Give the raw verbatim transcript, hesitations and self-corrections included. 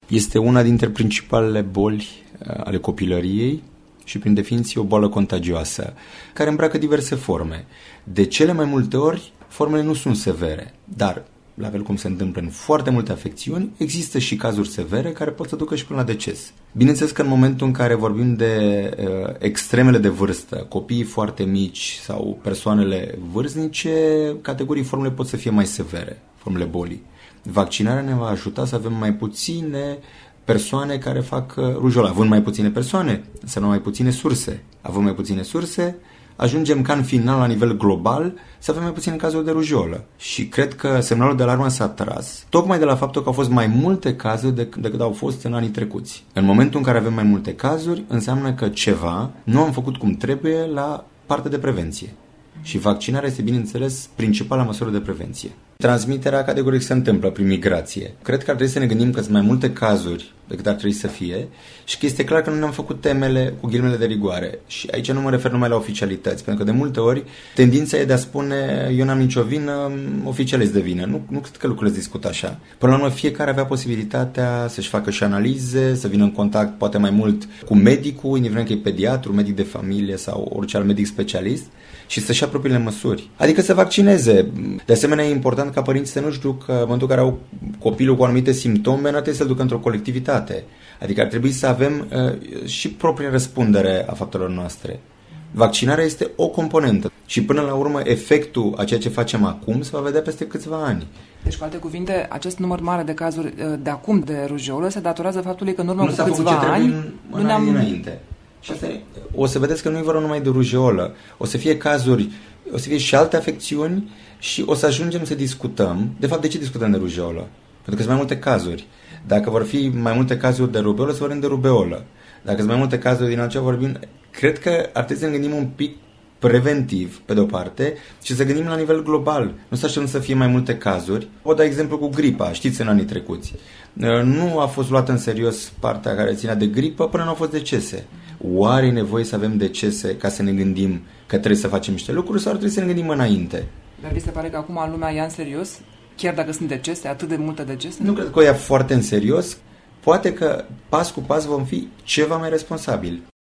Este una dintre principalele boli ale copilăriei și, prin definiție, o boală contagioasă, care îmbracă diverse forme. De cele mai multe ori, formele nu sunt severe, dar, la fel cum se întâmplă în foarte multe afecțiuni, există și cazuri severe care pot să ducă și până la deces. Bineînțeles că în momentul în care vorbim de uh, extremele de vârstă, copiii foarte mici sau persoanele vârstnice, categorii formele pot să fie mai severe, formele bolii. Vaccinarea ne va ajuta să avem mai puține persoane care fac rujolă. Având mai puține persoane, înseamnă mai puține surse. Având mai puține surse, ajungem ca în final, la nivel global, să avem mai puține cazuri de rujolă. Și cred că semnalul de alarmă s-a tras tocmai de la faptul că au fost mai multe cazuri decât, decât au fost în anii trecuți. În momentul în care avem mai multe cazuri, înseamnă că ceva nu am făcut cum trebuie la partea de prevenție. Și vaccinarea este, bineînțeles, principala măsură de prevenție. Transmiterea categoric se întâmplă prin migrație. Cred că ar trebui să ne gândim că sunt mai multe cazuri decât ar trebui să fie și că este clar că nu ne-am făcut temele cu ghilimele de rigoare. Și aici nu mă refer numai la oficialități, pentru că de multe ori tendința e de a spune eu n-am nicio vină, oficialist de vină. Nu, nu cred că lucrurile se discută așa. Până la urmă, fiecare avea posibilitatea să-și facă și analize, să vină în contact poate mai mult cu medicul, indiferent că e pediatru, medic de familie sau orice alt medic specialist, și să-și ia propriile măsuri. Adică să vaccineze. De asemenea, e important ca părinții să nu-și ducă, în momentul în care au copilul cu anumite simptome, nu trebuie să-l ducă într-o colectivitate. Adică ar trebui să avem uh, și propria răspundere a faptelor noastre. Vaccinarea este o componentă și până la urmă efectul a ceea ce facem acum se va vedea peste câțiva ani. Deci, cu alte cuvinte, acest număr mare de cazuri de acum de rujolă se datorează faptului că în urmă nu cu câțiva ani în, nu ne-am... înainte. Și asta e, o să vedeți că nu e vorba numai de rujeolă. O să fie cazuri, o să fie și alte afecțiuni și o să ajungem să discutăm. De fapt, de ce discutăm de rujeolă? Pentru că sunt mai multe cazuri. Dacă vor fi mai multe cazuri de rubeolă, să vorbim de rubeolă. Dacă sunt mai multe cazuri din altceva, vorbim... Cred că ar trebui să ne gândim un pic preventiv, pe de-o parte, și să gândim la nivel global. Nu să așteptăm să fie mai multe cazuri. O dau exemplu cu gripa, știți, în anii trecuți. Nu a fost luată în serios partea care ținea de gripă până nu au fost decese. Oare e nevoie să avem decese ca să ne gândim că trebuie să facem niște lucruri sau ar trebui să ne gândim înainte? Dar vi se pare că acum lumea ia în serios, chiar dacă sunt decese, atât de multe decese? Nu cred că o ia foarte în serios. Poate că pas cu pas vom fi ceva mai responsabili.